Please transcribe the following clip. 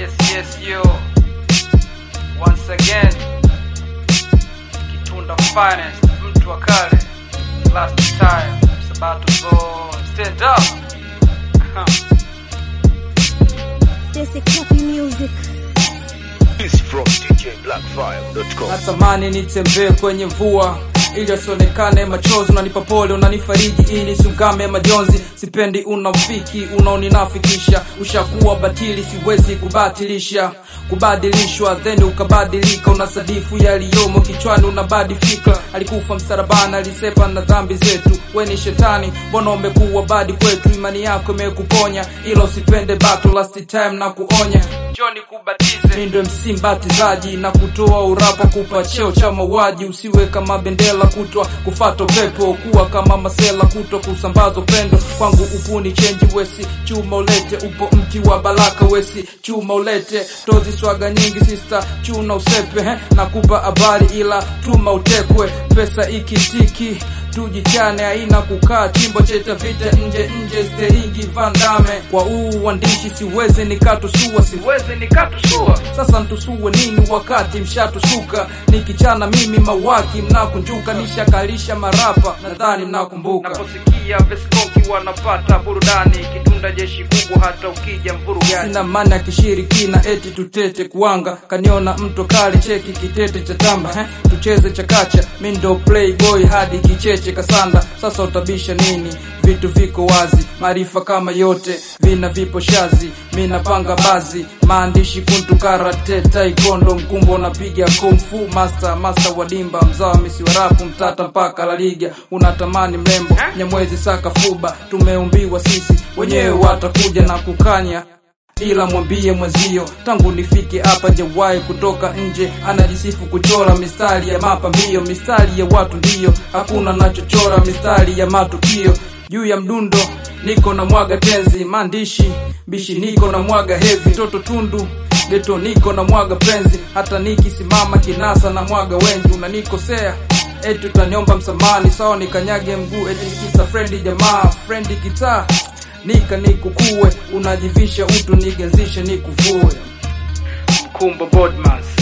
Yes, yo. Once again, Kitunda Finest, mtu wa kale. Last time, it's about to go stand up. This is Copy Music. This from DJBlackfire.com. Natamani nitembee kwenye mvua ili asionekane machozi, unanipa pole, unanifariji ili siungame majonzi. Sipendi unafiki, unaoninafikisha, ushakuwa batili, siwezi kubadilishwa, then ukabadilika. Unasadifu yaliyomo kichwani, unabadi fikra. Alikufa msalabani, alisepa na dhambi zetu. Wewe ni shetani, mbona umekuwa badi kwetu? Imani yako imekuponya, ila usipende battle. Last time na kuonya, njoo nikubatize. Mimi ndo MC mbatizaji, na kutoa urapo, kupa cheo cha mauaji. Usiwe kama bendera kutwa kufato pepo, kuwa kama masela kutwa kusambaza upendo. Kwangu upuni change wesi, chuma ulete. Upo mti wa baraka wesi, chuma ulete. Tozi swaga nyingi sister, chuna usepe. Nakupa habari ila tuma utekwe. Pesa ikitiki tujichane, haina kukaa chimbo cheta vita nje steringi vandame. Kwa uandishi siwezi nikatusua. Sasa ntusue nini wakati mshatusuka? Nikichana mimi mawaki mnakunjuka, nishakalisha marapa nadhani mnakumbuka. Naposikia Veskonki wanapata burudani, Kitunda jeshi kubwa hata ukija mvurugani. Sina maana kishirikina eti tutete kuanga, kaniona mto kali cheki kitete cha tamba. Tucheze chakacha, mimi ndo playboy hadi kicheche kasanda. Sasa utabisha nini? Vitu viko wazi, maarifa kama yote vina vipo shazi. Mimi napanga bazi, maandishi kuntu karate taekwondo, mkumbo napiga kung fu master wa dimba, mzawa misi wa rap mtata mpaka la liga. Unatamani mrembo Nyamwezi saka fuba, tumeumbiwa sisi wenyewe, watakuja na kukanya. Ila mwambie mwezio, tangu nifike hapa jawahi kutoka nje. Anajisifu kuchora mistari ya mapambio, mistari ya watu ndio hakuna nachochora, mistari ya matukio. Juu ya mdundo niko na mwaga tenzi, maandishi bishi niko na mwaga heavy. Toto tundu geto niko na mwaga penzi, hata nikisimama kinasa na mwaga wengi. Unanikosea eti utaniomba msamani, sawa nikanyage mguu eti nikisa friendly jamaa, friendly kitaa nika nikukue. Unajivisha utu nigenzishe nikuvue. Mkumbo Bodmas.